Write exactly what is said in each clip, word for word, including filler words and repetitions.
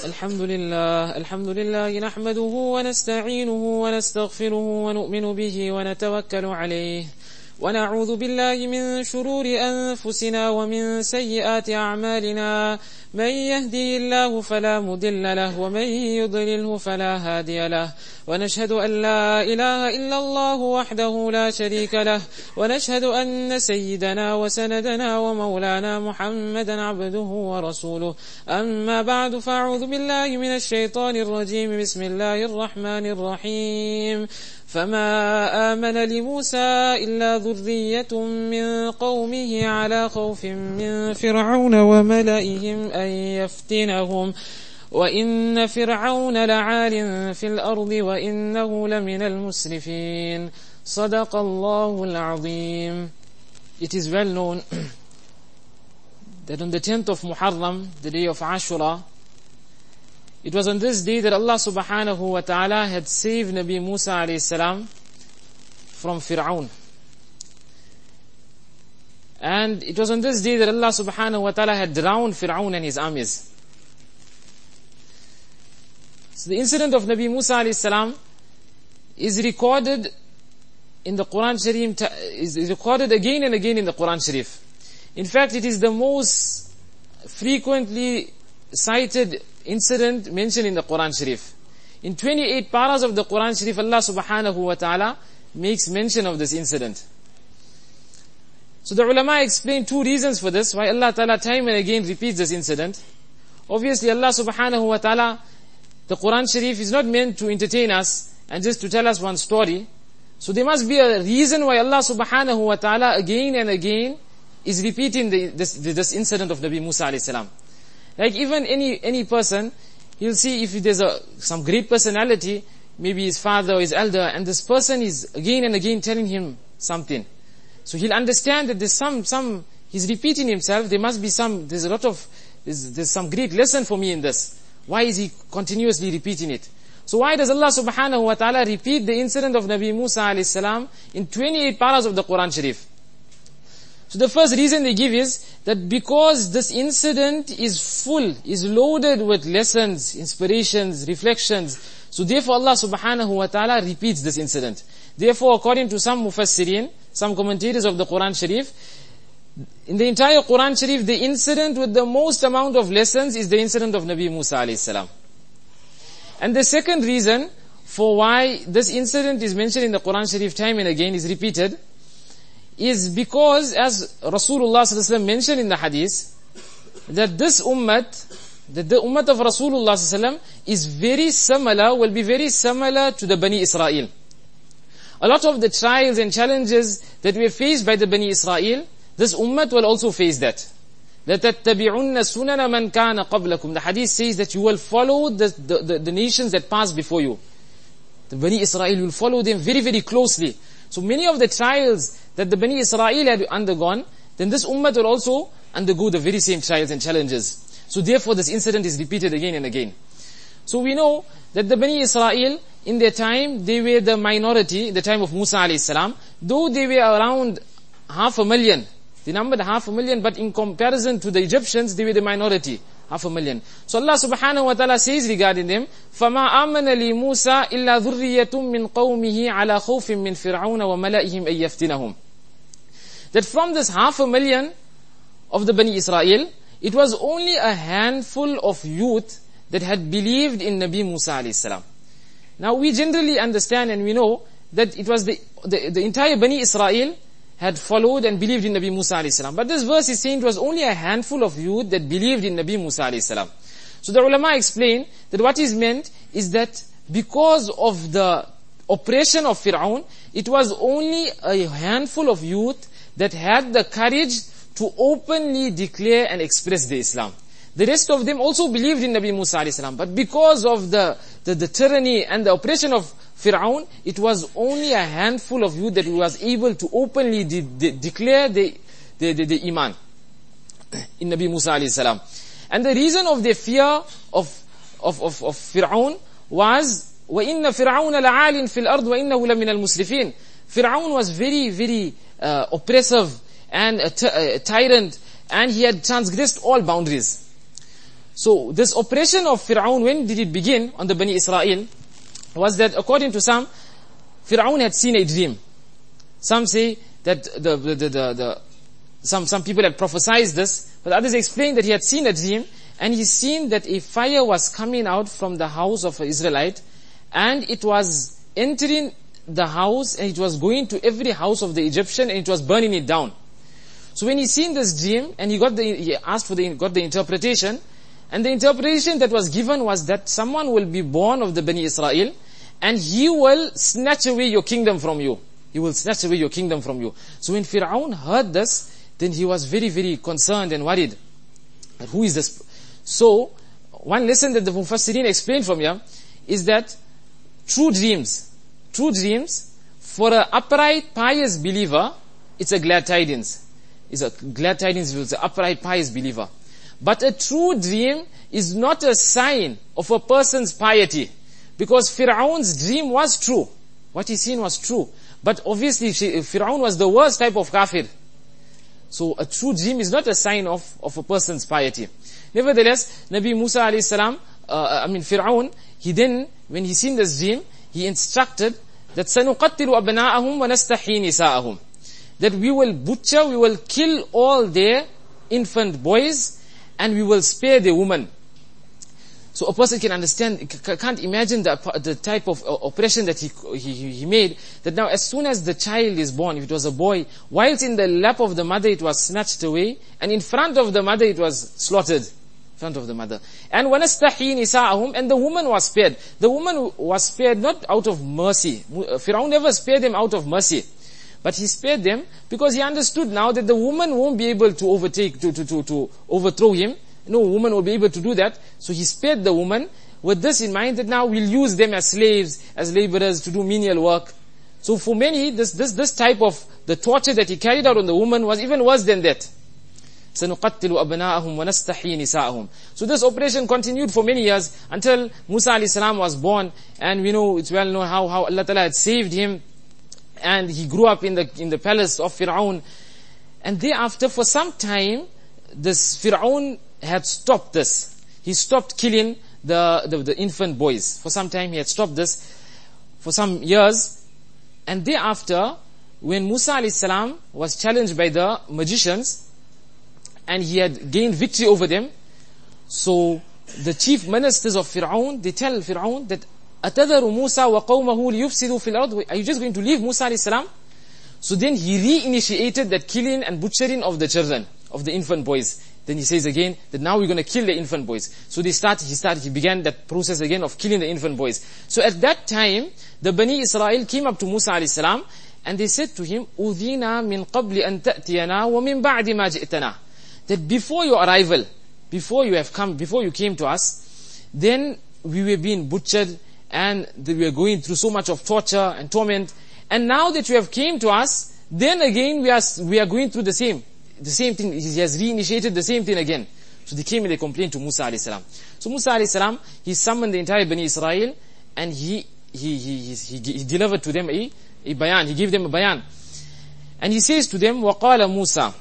الحمد لله الحمد لله نحمده ونستعينه ونستغفره ونؤمن به ونتوكل عليه ونعوذ بالله من شرور أنفسنا ومن سيئات أعمالنا من يهدي الله فلا مضل له ومن يضلله فلا هادي له ونشهد أن لا إله إلا الله وحده لا شريك له ونشهد أن سيدنا وسندنا ومولانا محمدا عبده ورسوله أما بعد فأعوذ بالله من الشيطان الرجيم بسم الله الرحمن الرحيم فما آمن لموسى إلا ذرية من قومه على خوف من فرعون وملئهم أن يفتنهم وإن فرعون لعال في الأرض وإنه لمن المسرفين صدق الله العظيم. It is well known that on the tenth of Muharram, the day of Ashura, it was on this day that Allah subhanahu wa ta'ala had saved Nabi Musa alayhi salam from Fir'aun. And it was on this day that Allah subhanahu wa ta'ala had drowned Fir'aun and his armies. So the incident of Nabi Musa alayhi salam is recorded in the Quran Sharif, is recorded again and again in the Quran Sharif. In fact, it is the most frequently cited incident mentioned in the Quran Sharif. In twenty-eight paras of the Quran Sharif, Allah subhanahu wa ta'ala makes mention of this incident. So the ulama explain two reasons for this, why Allah ta'ala time and again repeats this incident. Obviously Allah subhanahu wa ta'ala, the Quran Sharif is not meant to entertain us and just to tell us one story. So there must be a reason why Allah subhanahu wa ta'ala again and again is repeating the, this, this incident of Nabi Musa alayhi salam. Like even any any person, he'll see if there's a some great personality, maybe his father or his elder, and this person is again and again telling him something. So he'll understand that there's some, some, he's repeating himself, there must be some, there's a lot of, there's, there's some great lesson for me in this. Why is he continuously repeating it? So why does Allah subhanahu wa ta'ala repeat the incident of Nabi Musa alayhi salam in twenty-eight paras of the Quran Sharif? So the first reason they give is that because this incident is full, is loaded with lessons, inspirations, reflections, so therefore Allah subhanahu wa ta'ala repeats this incident. Therefore, according to some mufassirin, some commentators of the Quran Sharif, in the entire Quran Sharif, the incident with the most amount of lessons is the incident of Nabi Musa alayhi salam. And the second reason for why this incident is mentioned in the Quran Sharif time and again, is repeated, is because, as Rasulullah sallallahu alaihi wasallam mentioned in the hadith, that this ummah, that the ummah of Rasulullah sallallahu alaihi wasallam is very similar, will be very similar to the Bani Israel. A lot of the trials and challenges that were faced by the Bani Israel, this ummah will also face that. لَتَتَّبِعُنَّ سُنَنَ مَنْ كَانَ قَبْلَكُمْ. The hadith says that you will follow the, the, the, the nations that passed before you. The Bani Israel will follow them very, very closely. So many of the trials that the Bani Israel had undergone, then this ummah will also undergo the very same trials and challenges. So therefore this incident is repeated again and again. So we know that the Bani Israel, in their time, they were the minority, the time of Musa alayhi salam, though they were around half a million. They numbered half a million, but in comparison to the Egyptians, they were the minority, half a million. So Allah subhanahu wa ta'ala says regarding them, فَمَا آمَنَ لِي مُوسَى إِلَّا ذُرِّيَّةٌ مِّن قَوْمِهِ عَلَى خَوْفٍ مِّن فِرْعَوْنَ وَمَلَئِهِمْ أَن يَفْتِنَهُمْ. That from this half a million of the Bani Israel, it was only a handful of youth that had believed in Nabi Musa alayhi salam. Now we generally understand and we know that it was the, the, the entire Bani Israel had followed and believed in Nabi Musa alayhi salam. But this verse is saying it was only a handful of youth that believed in Nabi Musa alayhi salam. So the ulama explain that what is meant is that because of the oppression of Fir'aun, it was only a handful of youth that had the courage to openly declare and express the Islam. The rest of them also believed in Nabi Musa alayhi salam, but because of the, the, the tyranny and the oppression of Fir'aun, it was only a handful of youth that was able to openly de- de- declare the, the, the, the Iman in Nabi Musa alayhi salam. And the reason of their fear of, of, of, of Fir'aun was, وَإِنَّ فِرْعَوْنَ لَعَالٍ فِي الْأَرْضِ وَإِنَّهُ لَمِنَ الْمُسْرِفِينَ. Fir'aun was very, very uh, oppressive and a, t- a tyrant, and he had transgressed all boundaries. So this oppression of Fir'aun, when did it begin on the Bani Israel? Was that according to some, Fir'aun had seen a dream. Some say that the, the, the, the, the some, some people had prophesied this, but others explain that he had seen a dream, and he seen that a fire was coming out from the house of an Israelite, and it was entering the house, and it was going to every house of the Egyptian, and it was burning it down. So when he seen this dream, and he got the, he asked for the, got the interpretation, and the interpretation that was given was that someone will be born of the Bani Israel, and he will snatch away your kingdom from you. He will snatch away your kingdom from you. So when Fir'aun heard this, then he was very, very concerned and worried. But who is this? So, one lesson that the Mufassirin explained from here is that true dreams, true dreams, for an upright, pious believer, it's a glad tidings. It's a glad tidings for the upright, pious believer. But a true dream is not a sign of a person's piety. Because Fir'aun's dream was true. What he seen was true. But obviously, Fir'aun was the worst type of kafir. So a true dream is not a sign of, of a person's piety. Nevertheless, Nabi Musa alayhi salam, uh, I mean Fir'aun, he then, when he seen this dream, he instructed that سَنُقَتِّلُ أَبْنَاءَهُمْ وَنَسْتَحِي نِسَاءَهُمْ, that we will butcher, we will kill all their infant boys, and we will spare the women. So a person can understand, can't imagine the, the type of oppression that he, he, he made, that now as soon as the child is born, if it was a boy, whilst in the lap of the mother it was snatched away, and in front of the mother it was slaughtered. In front of the mother. And وَنَسْتَحِي نِسَاءَهُمْ, and the woman was spared. The woman was spared not out of mercy. Fir'aun never spared them out of mercy. But he spared them because he understood now that the woman won't be able to overtake, to, to, to, to overthrow him. No woman will be able to do that. So he spared the woman with this in mind, that now we'll use them as slaves, as laborers to do menial work. So for many, this, this, this type of the torture that he carried out on the woman was even worse than that. سَنُقَتِّلُ أَبْنَاءَهُمْ وَنَسْتَحِي نِسَاءَهُمْ. So this operation continued for many years until Musa alayhi salam was born, and we know, it's well known how, how Allah Ta'ala had saved him, and he grew up in the, in the palace of Fir'aun. And thereafter, for some time, this Fir'aun had stopped this. He stopped killing the, the, the infant boys. For some time he had stopped this, for some years. And thereafter, when Musa alayhi salam was challenged by the magicians, and he had gained victory over them, so the chief ministers of Fir'aun, they tell Fir'aun that, أَتَذَرُ مُوسَى وَقَوْمَهُ لِيُفْسِدُوا فِي الْأَرْضِ, are you just going to leave Musa alayhi salam? So then he reinitiated that killing and butchering of the children, of the infant boys. Then he says again that now we're going to kill the infant boys. So they start, he started, he began that process again of killing the infant boys. So at that time, the Bani Israel came up to Musa alayhi salam, and they said to him, أُذِينَا مِنْ قَبْلِ أَن تَأْتِيَنَا وَمِنْ بَعْدِ مَا جِئْتَنَا, that before your arrival, before you have come, before you came to us, then we were being butchered, and we were going through so much of torture and torment. And now that you have came to us, then again we are, we are going through the same. The same thing, he has reinitiated the same thing again. So they came and they complained to Musa alayhi salam. So Musa alayhi salam, he summoned the entire Bani Israel, and he, he, he, he, he delivered to them a, a bayan, he gave them a bayan. And he says to them, وَقَالَ Musa,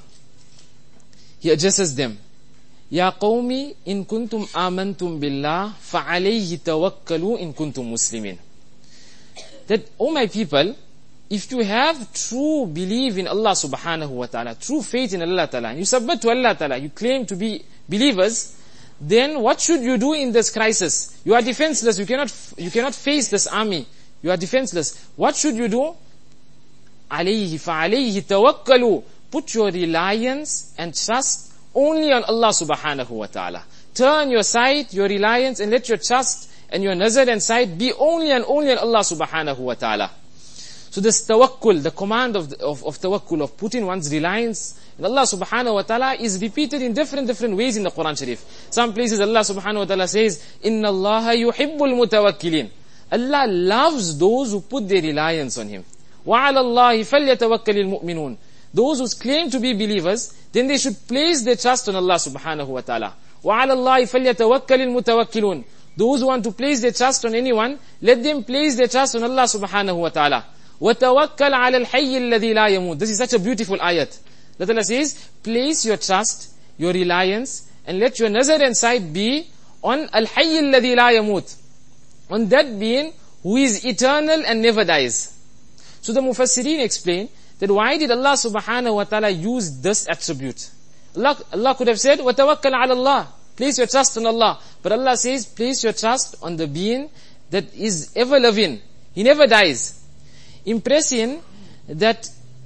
he addresses them, يَا قَوْمِ إِن كُنْتُمْ آمَنْتُمْ بِاللَّهِ فَعَلَيْهِ تَوَكَّلُوا إِن كُنْتُمْ مُسْلِمِينَ. That, O my people, if you have true belief in Allah subhanahu wa ta'ala, true faith in Allah ta'ala, and you submit to Allah ta'ala, you claim to be believers, then what should you do in this crisis? You are defenseless, you cannot, you cannot face this army, you are defenseless. What should you do? عَلَيْهِ فَعَلَيْهِ تَوَكَّلُوا. Put your reliance and trust only on Allah subhanahu wa ta'ala. Turn your sight, your reliance, and let your trust and your nazar and sight be only and only on Allah subhanahu wa ta'ala. So this tawakkul, the command of, the, of, of tawakkul, of putting one's reliance in Allah subhanahu wa ta'ala, is repeated in different, different ways in the Quran Sharif. Some places Allah subhanahu wa ta'ala says, إِنَّ اللَّهَ يُحِبُّ الْمُتَوَكِّلِينَ. Allah loves those who put their reliance on Him. وَعَلَى اللَّهِ فَلْيَتَوَكَّلِ الْمُؤْمِنُونَ. Those who claim to be believers, then they should place their trust on Allah subhanahu wa ta'ala. وَعَلَى اللَّهِ فَلْيَتَوَكَّلِ الْمُتَوَكِّلُونَ. Those who want to place their trust on anyone, let them place their trust on Allah subhanahu wa ta'ala. وَتَوَكَّلْ عَلَى الْحَيِّ الَّذِي لَا يَمُوتُ. This is such a beautiful ayat. Allah Ta'ala says, place your trust, your reliance, and let your nazar and sight be on Al-Hayy alladhi la yamut, on that being who is eternal and never dies. So the Mufassirin explain that why did Allah subhanahu wa ta'ala use this attribute? Allah, Allah could have said, وَتَوَكَّلْ عَلَى اللَّهِ, place your trust on Allah. But Allah says, place your trust on the being that is ever living. He never dies. Impressing that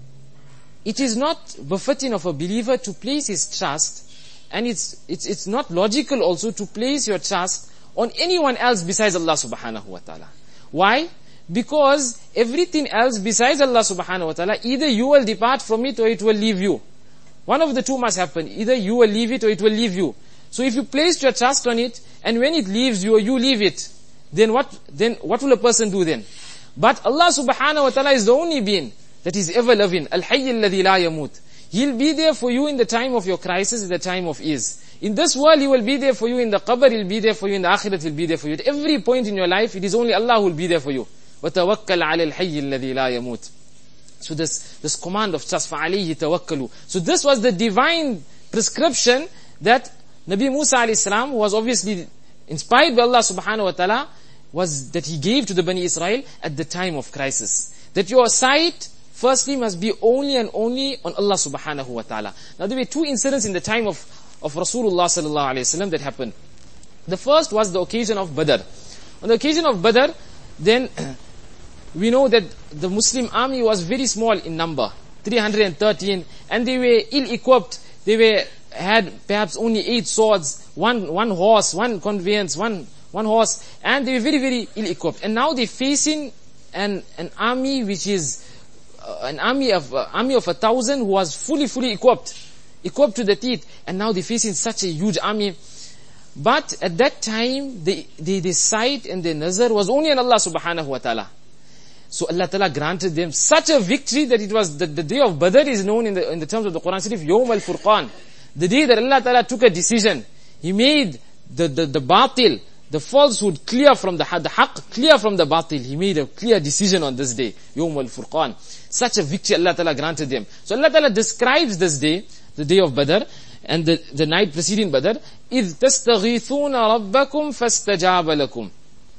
it is not befitting of a believer to place his trust, and it's, it's, it's not logical also to place your trust on anyone else besides Allah subhanahu wa ta'ala. Why? Because everything else besides Allah subhanahu wa ta'ala, either you will depart from it or it will leave you. One of the two must happen. Either you will leave it or it will leave you. So if you placed your trust on it, and when it leaves you or you leave it, then what, then what will a person do then? But Allah subhanahu wa ta'ala is the only being that is ever living. Al-Hayy alladhi la yamut. He'll be there for you in the time of your crisis, in the time of ease. In this world, He will be there for you. In the qabr, He'll be there for you. In the akhirat, He'll be there for you. At every point in your life, it is only Allah who will be there for you. وَتَوَكَّلْ عَلَى الْحَيِّ الَّذِي لَا يَمُوتُ. So this, this command of trust, فَعَلَيْهِ تَوَكَّلُوا. So this was the divine prescription that Nabi Musa alayhi salam was obviously inspired by Allah subhanahu wa ta'ala, was that he gave to the Bani Israel at the time of crisis. That your sight, firstly, must be only and only on Allah subhanahu wa ta'ala. Now there were two incidents in the time of, of Rasulullah sallallahu alayhi wa sallam that happened. The first was the occasion of Badr. On the occasion of Badr, then we know that the Muslim army was very small in number, three hundred thirteen, and they were ill-equipped. They were had perhaps only eight swords, one one horse, one conveyance, one one horse, and they were very very ill-equipped. And now they're facing an an army which is uh, an army of uh, army of a thousand who was fully fully equipped, equipped to the teeth. And now they're facing such a huge army. But at that time, the the, the sight and the nazar was only on Allah subhanahu wa ta'ala. So Allah Ta'ala granted them such a victory that it was, the, the day of Badr is known in the, in the terms of the Quran Sharif, Yawm al-Furqan. The day that Allah Ta'ala took a decision. He made the, the, the batil, the falsehood clear from the, the haqq clear from the batil. He made a clear decision on this day, Yawm al-Furqan. Such a victory Allah Ta'ala granted them. So Allah Ta'ala describes this day, the day of Badr, and the, the night preceding Badr, إِذْ تَسْتَغِيثُونَ رَبَّكُمْ فَاسْتَجَابَ لَكُمْ.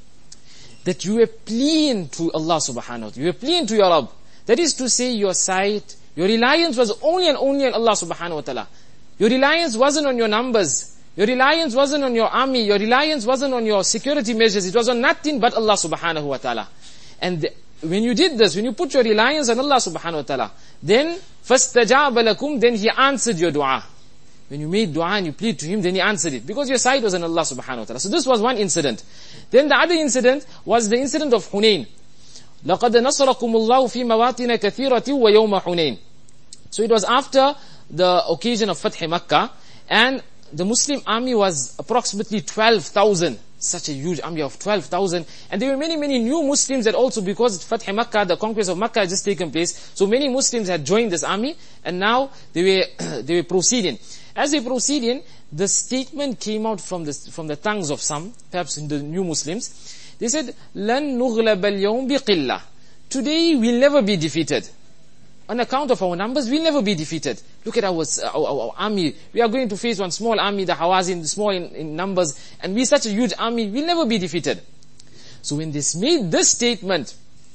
That you were pleading to Allah subhanahu wa ta'ala. You were pleading to your Rabb. That is to say, your sight, your reliance was only and only on Allah subhanahu wa ta'ala. Your reliance wasn't on your numbers. Your reliance wasn't on your army. Your reliance wasn't on your security measures. It was on nothing but Allah subhanahu wa ta'ala. And the, when you did this, when you put your reliance on Allah subhanahu wa ta'ala, then فَاسْتَجَابَ لَكُمْ, then He answered your dua. When you made dua and you plead to Him, then He answered it. Because your sight was on Allah subhanahu wa ta'ala. So this was one incident. Then the other incident was the incident of Hunayn. لَقَدْ نَصَرَكُمُ اللَّهُ فِي مَوَاطِنَ كَثِيرَةٍ وَيَوْمَ حُنَيْنٍ. So it was after the occasion of Fath Makkah, and the Muslim army was approximately twelve thousand. Such a huge army of twelve thousand. And there were many, many new Muslims that also, because Fath Makkah, the conquest of Makkah had just taken place, so many Muslims had joined this army, and now they were, they were proceeding. As they proceeded, the statement came out from the, from the tongues of some, perhaps in the new Muslims. They said, لَن نُغْلَبَ الْيَوْمِ بِقِلَّةٍ. Today we'll never be defeated. On account of our numbers, we'll never be defeated. Look at our, our, our army. We are going to face one small army, the Hawazin, small in, in numbers, and we're such a huge army, we'll never be defeated. So when they made this statement,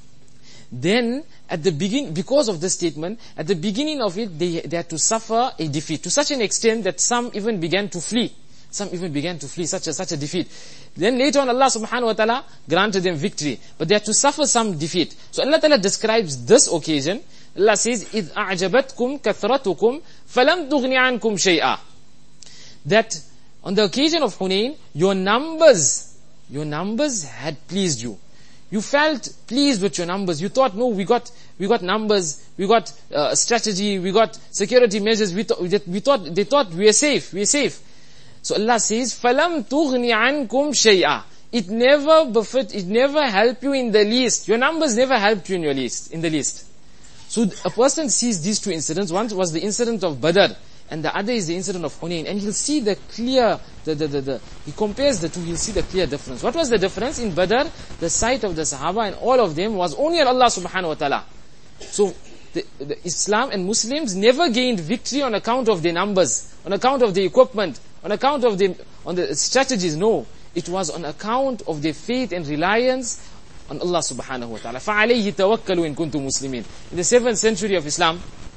then at the beginning, because of this statement, at the beginning of it, they, they had to suffer a defeat to such an extent that some even began to flee. Some even began to flee, such a, such a defeat. Then later on, Allah subhanahu wa ta'ala granted them victory. But they had to suffer some defeat. So Allah ta'ala describes this occasion. Allah says, إِذْ أَعْجَبَتْكُمْ كَثْرَتُكُمْ فَلَمْ تُغْنِ عَنْكُمْ شَيْئًا. That on the occasion of Hunayn, your numbers, your numbers had pleased you. You felt pleased with your numbers. You thought, no, we got, we got numbers, we got uh, strategy, we got security measures. We, th- we thought, they thought we are safe, we are safe. So Allah says, فَلَمْ تُغْنِ عَنْكُمْ شَيْئًا. It never befit, it never helped you in the least. Your numbers never helped you in your least, in the least. So a person sees these two incidents. One was the incident of Badr, and the other is the incident of Hunayn. And he'll see the clear, the, the, the, the, he compares the two, he'll see the clear difference. What was the difference? In Badr, the sight of the Sahaba and all of them was only on Allah subhanahu wa ta'ala. So, the, the Islam and Muslims never gained victory on account of their numbers, on account of their equipment, on account of the, on the strategies. No. It was on account of their faith and reliance on Allah subhanahu wa ta'ala. فَعَلَيْهِ تَوَكَّلُوا إِن كُنْتُم مُسْلِمِينَ. In the seventh century of Islam,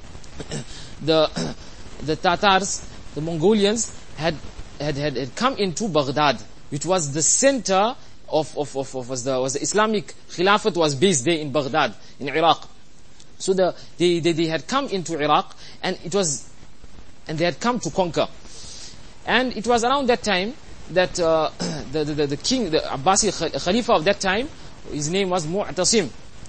the, the Tatars, the Mongolians, had, had, had, had come into Baghdad, which was the center of, of, of, of was, the, was the Islamic Khilafat was based there in Baghdad, in Iraq. So the, they, they, they had come into Iraq, and it was, and they had come to conquer. And it was around that time that uh, the, the, the king, the Abbasi Khalifa of that time, his name was Mu'tasim.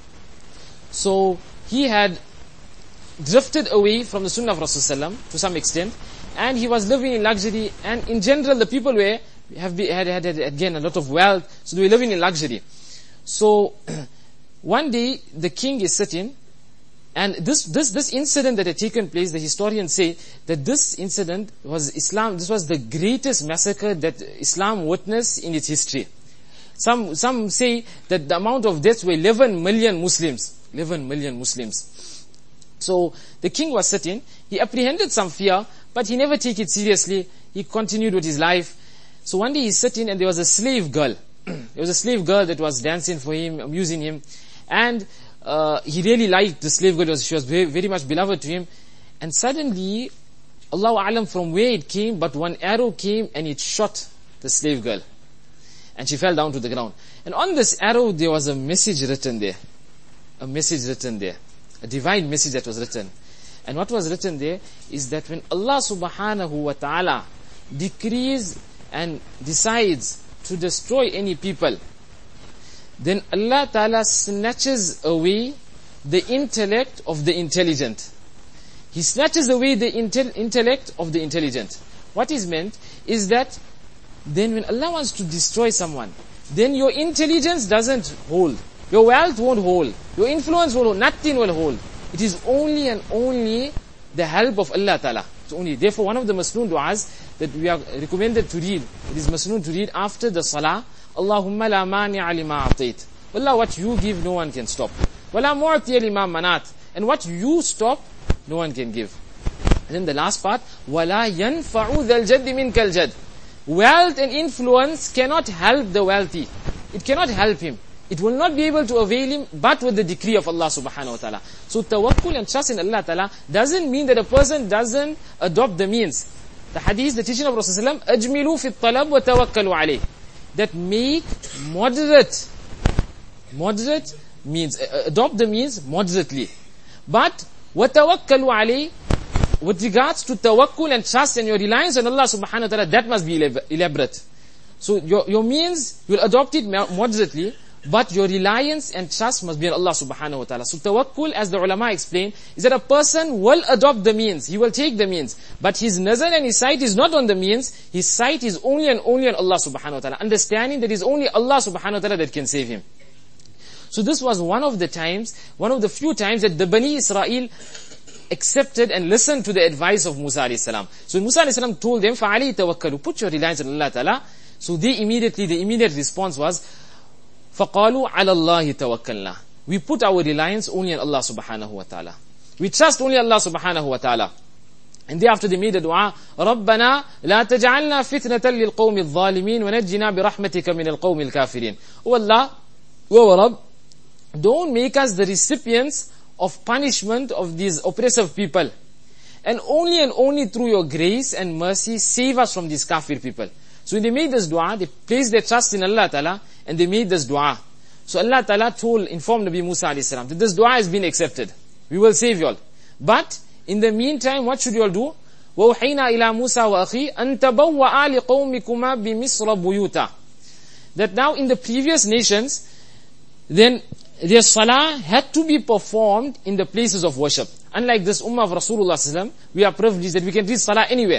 So he had drifted away from the Sunnah of Rasulullah to some extent, and he was living in luxury, and in general the people were, have been, had, had, had again a lot of wealth, so they were living in luxury. So one day the king is sitting, and this, this, this incident that had taken place, the historians say that this incident was Islam, this was the greatest massacre that Islam witnessed in its history. Some, some say that the amount of deaths were eleven million Muslims. eleven million Muslims. So, the king was sitting, he apprehended some fear, but he never took it seriously, he continued with his life. So one day he's sitting and there was a slave girl. There was a slave girl that was dancing for him, amusing him, and Uh, he really liked the slave girl, she was very, very much beloved to him. And suddenly, Allahu A'lam from where it came, but one arrow came and it shot the slave girl. And she fell down to the ground. And on this arrow, there was a message written there. A message written there. A divine message that was written. And what was written there is that when Allah subhanahu wa ta'ala decrees and decides to destroy any people, then Allah Ta'ala snatches away the intellect of the intelligent. He snatches away the intel- intellect of the intelligent. What is meant is that then when Allah wants to destroy someone, then your intelligence doesn't hold. Your wealth won't hold. Your influence won't hold. Nothing will hold. It is only and only the help of Allah Ta'ala. It's only. Therefore, one of the Masnoon du'as that we are recommended to read, it is Masnoon to read after the Salah, Allahumma la mani'a lima a'tayt. Allah, what you give, no one can stop. Wala mu'tiya lima manat. And what you stop, no one can give. And then the last part, wala yanfa'u dhal jaddi minkal jadd. Wealth and influence cannot help the wealthy. It cannot help him. It will not be able to avail him, but with the decree of Allah subhanahu wa ta'ala. So tawakkul and trust in Allah ta'ala doesn't mean that a person doesn't adopt the means. The hadith, the teaching of Rasulullah, ajmilu fi talab wa tawakkalu alayh. That make moderate, moderate means, uh, adopt the means moderately. But, وَتَوَكَّلُوا عَلَيْهِ, with regards to tawakkul and trust and your reliance on Allah subhanahu wa ta'ala, that must be elaborate. So, your, your means, you'll adopt it moderately, but your reliance and trust must be on Allah subhanahu wa ta'ala. So tawakkul, as the ulama explain, is that a person will adopt the means, he will take the means, but his nazar and his sight is not on the means, his sight is only and only on Allah subhanahu wa ta'ala, understanding that it is only Allah subhanahu wa ta'ala that can save him. So this was one of the times, one of the few times that the Bani Israel accepted and listened to the advice of Musa alayhi salam. So Musa alayhi salam told them, فَعَلَيْهِ تَوَكَّلُوا, put your reliance on Allah ta'ala. So they immediately, the immediate response was, فَقَالُوا عَلَى اللَّهِ تَوَكَّلْنَا. We put our reliance only on Allah subhanahu wa ta'ala. We trust only Allah subhanahu wa ta'ala. And thereafter they made a dua, رَبَّنَا لَا تَجْعَلْنَا فِتْنَةً لِلْقَوْمِ الظَّالِمِينَ وَنَجِّنَا بِرَحْمَتِكَ مِنَ الْقَوْمِ الْكَافِرِينَ. Oh Allah, oh Rabb, don't make us the recipients of punishment of these oppressive people. And only and only through your grace and mercy, save us from these kafir people. So when they made this dua, they placed their trust in Allah Ta'ala, and they made this dua. So Allah Ta'ala told, informed Nabi Musa alayhi salam, that this dua has been accepted. We will save you all. But, in the meantime, what should you all do? وَوْحَيْنَا إِلَى مُوسَى وَأَخِي أَن تَبَوَّآ لِقَوْمِكُمَا بِمِصْرَ بُيُوتًا. That now in the previous nations, then their salah had to be performed in the places of worship. Unlike this ummah of Rasulullah sallallahu alaihi wasallam, we are privileged that we can read salah anywhere.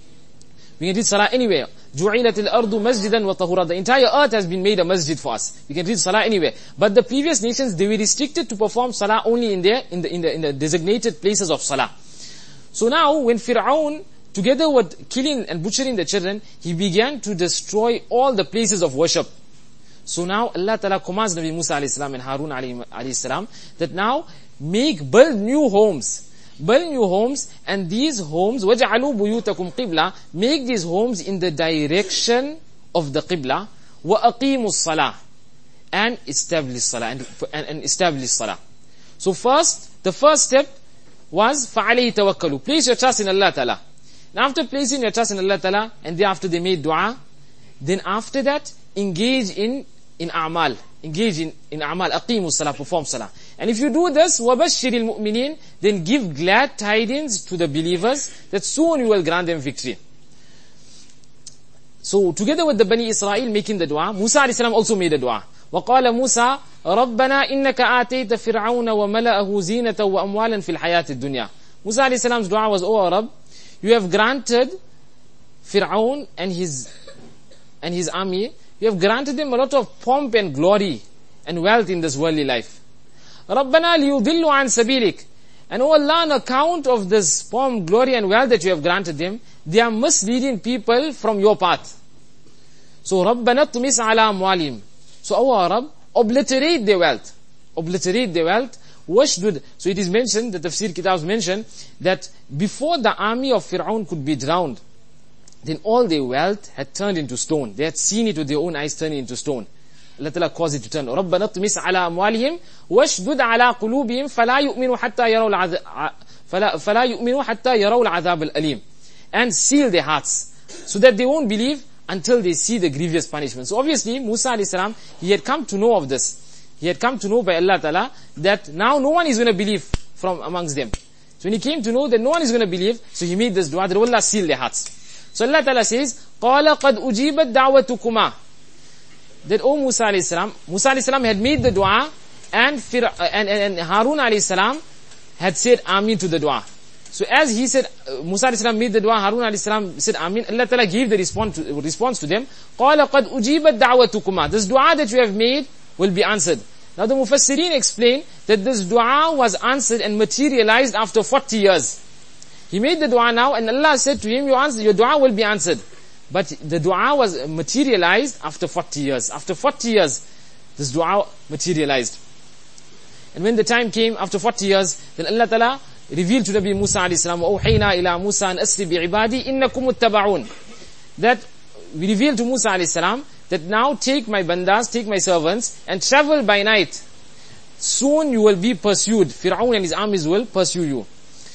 We can read salah anywhere. جُعِلَتِ الْأَرْضُ مَسْجِدًا وَطَهُورًا. The entire earth has been made a masjid for us. We can read salah anywhere. But the previous nations, they were restricted to perform salah only in their, in the, in the, in the designated places of salah. So now, when Fir'aun, together with killing and butchering the children, he began to destroy all the places of worship. So now, Allah Ta'ala commands Nabi Musa alayhi salam and Harun alayhi salam, that now, make, build new homes. build new homes, and these homes, وَجَعَلُوا بُيُوتَكُمْ قِبْلَةً, make these homes in the direction of the Qibla, وَأَقِيمُوا الصَّلَاةِ, and establish Salah, and, and, and establish Salah. So first, the first step was فَعَلَيْهِ تَوَكَّلُوا, place your trust in Allah Ta'ala. Now after placing your trust in Allah Ta'ala, and thereafter they made dua, then after that, engage in, in a'mal, engage in, in a'mal, aqimu salah, perform salah. And if you do this, وَبَشِّرِ الْمُؤْمِنِينَ, then give glad tidings to the believers that soon you will grant them victory. So together with the Bani Israel making the dua, Musa alayhi salam also made a dua. وَقَالَ مُوسَى رَبَّنَا إِنَّكَ آتَيْتَ فِرْعَوْنَ وَمَلَأَهُ زِينَةً وَأَمْوَالًا فِي الْحَيَاةِ الدُّنْيَا. Musa alayhi salam's dua was, O Rabb, you have granted Fir'aun and his and his army, you have granted them a lot of pomp and glory and wealth in this worldly life. رَبَّنَا لِيُضِلُّوا عَنْ سَبِيلِكَ. And O Allah, on account of this pomp, glory and wealth that you have granted them, they are misleading people from your path. So رَبَّنَا طُمِسْ عَلَى أَمْوَالِهِمْ. So our Rabb, obliterate their wealth. Obliterate their wealth. Washdud. So it is mentioned, the Tafsir Kitabs mention, that before the army of Fir'aun could be drowned, then all their wealth had turned into stone. They had seen it with their own eyes turning into stone. Allah Ta'ala caused it to turn. رَبَّنَا اطْمِسْ عَلَىٰ أَمْوَالِهِمْ وَاشْدُدْ عَلَىٰ قُلُوبِهِمْ فَلَا يُؤْمِنُوا حَتَّى يَرَوْا الْعَذَابَ فَلَا, فَلَا يُؤْمِنُوا حَتَّى يَرَوْا الْعَذَابَ الْأَلِيمِ. And seal their hearts, so that they won't believe until they see the grievous punishment. So obviously, Musa alayhi salam, he had come to know of this. He had come to know by Allah Ta'ala that now no one is going to believe from amongst them. So when he came to know that no one is going to believe, so he made this dua that Allah seal their hearts. So Allah Ta'ala says, قَالَ قَدْ أُجِيبَتْ دَعْوَتُكُمَا. That, O Musa alayhi salam, Musa alayhi salam had made the dua, and, Fir- and, and, and Harun alayhi salam had said Ameen to the dua. So as he said, uh, Musa alayhi salam made the dua, Harun alayhi salam said Ameen, Allah Ta'ala gave the response to, response to them, قَالَ قَدْ أُجِيبَتْ دَعْوَتُكُمَا. This dua that you have made will be answered. Now the Mufassirin explain that this dua was answered and materialized after forty years. He made the dua now, and Allah said to him, your, answer, your dua will be answered. But the dua was materialized after forty years. After forty years, this dua materialized. And when the time came, after forty years, then Allah Ta'ala revealed to Nabi Musa alayhi salam, وَأَوْحَيْنَا إِلَى مُوسَى أَنْ أَسْرِ بِعِبَادِي إِنَّكُمُ التَّبَعُونَ. That we revealed to Musa alayhi salam, that now take my bandas, take my servants, and travel by night. Soon you will be pursued. Fir'aun and his armies will pursue you.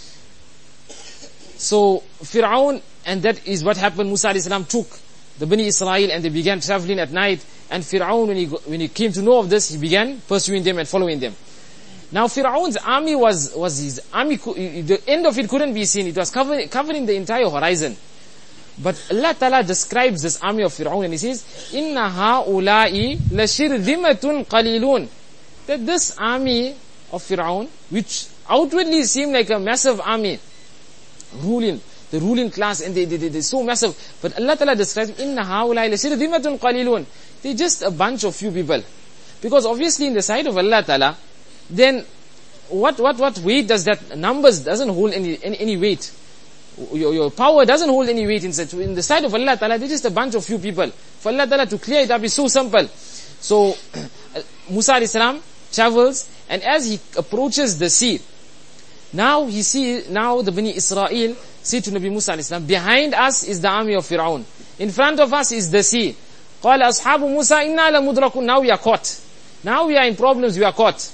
So, Fir'aun, and that is what happened, Musa alayhi salam took the Bani Israel and they began traveling at night, and Fir'aun, when he, when he came to know of this, he began pursuing them and following them. Now Fir'aun's army was, was his army, the end of it couldn't be seen, it was covering, covering the entire horizon. But Allah Ta'ala describes this army of Fir'aun and He says, إِنَّ هَؤُلَاءِ لَشِرْذِمَةٌ قَلِيلُونَ. That this army of Fir'aun, which outwardly seemed like a massive army, ruling, the ruling class, and they, they, they, they're so massive. But Allah Ta'ala describes, إِنَّ هَؤُلَاءِ لَشِرْذِمَةٌ قَلِيلُونَ. They're just a bunch of few people. Because obviously in the sight of Allah Ta'ala, then what, what, what weight does that, numbers doesn't hold any, any, any weight. Your, your power doesn't hold any weight in, such, in the sight of Allah Ta'ala. They're just a bunch of few people. For Allah Ta'ala to clear it up is so simple. So, Musa alayhi salam travels, and as he approaches the sea, now he sees, now the Bani Israel say to Nabi Musa alayhi salam, behind us is the army of Fir'aun. In front of us is the sea. قَالَ أَصْحَابُ مُوسَى إِنَّا لَمُدْرَكُونَ. Now we are caught. Now we are in problems, we are caught.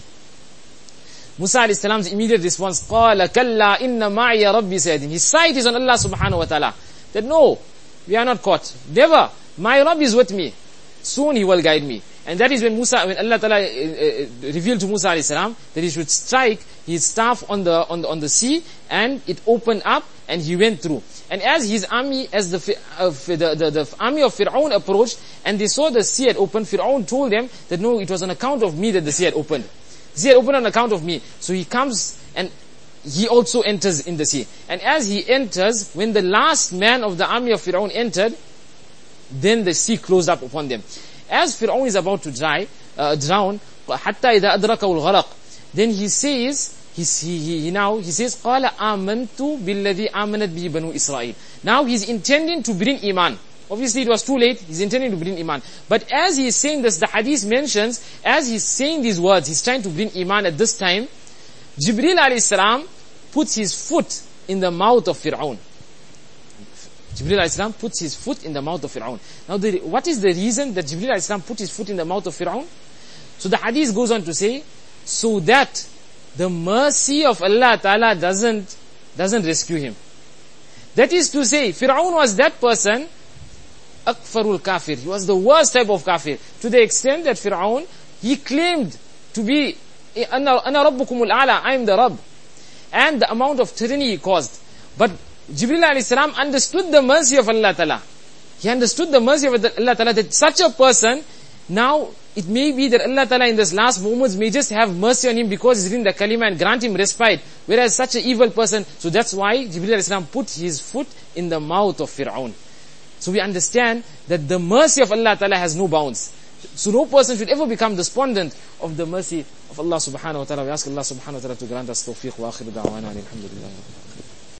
Musa alayhi salam's immediate response, قَالَ كَلَّا إِنَّ مَعِيَ رَبِّي سَيَهْدِينِ. His sight is on Allah subhanahu wa ta'ala. That no, we are not caught. Never. My Rabb is with me. Soon He will guide me. And that is when Musa, when Allah Ta'ala uh, uh, revealed to Musa alayhi salam that he should strike his staff on the, on the, on the sea, and it opened up and he went through. And as his army, as the, uh, the, the, the army of Fir'aun approached and they saw the sea had opened, Fir'aun told them that no, it was on account of me that the sea had opened. The sea had opened on account of me. So he comes and he also enters in the sea. And as he enters, when the last man of the army of Fir'aun entered, then the sea closed up upon them. As Fir'aun is about to dry, uh, drown, حَتَّى إِذَا أَدْرَكَهُ الْغَرَقِ, then he says, he, he, he now, he says, قَالَ آمَنْتُ بِالَّذِي آمَنَتْ بِهِ بَنُو إِسْرَائِيلِ. Now he's intending to bring Iman. Obviously it was too late, he's intending to bring Iman. But as he's saying this, the hadith mentions, as he's saying these words, he's trying to bring Iman at this time, Jibreel alayhi salam puts his foot in the mouth of Fir'aun. Jibreel alayhi salam puts his foot in the mouth of Fir'aun. Now, the, what is the reason that Jibreel alayhi salam put his foot in the mouth of Fir'aun? So the hadith goes on to say, so that the mercy of Allah Ta'ala doesn't, doesn't rescue him. That is to say, Fir'aun was that person, akfarul kafir. He was the worst type of kafir. To the extent that Fir'aun, he claimed to be, Ana Rabbukumul A'la, I am the Rabb. And the amount of tyranny he caused. But Jibreel alayhi salam understood the mercy of Allah Ta'ala. He understood the mercy of Allah Ta'ala, that such a person, now it may be that Allah Ta'ala in this last moments may just have mercy on him because he's reading the kalima and grant him respite. Whereas such an evil person, so that's why Jibreel alayhi salam put his foot in the mouth of Fir'aun. So we understand that the mercy of Allah Ta'ala has no bounds. So no person should ever become despondent of the mercy of Allah subhanahu wa ta'ala. We ask Allah subhanahu wa ta'ala to grant us tawfiq wa akhiru da'wana alhamdulillah.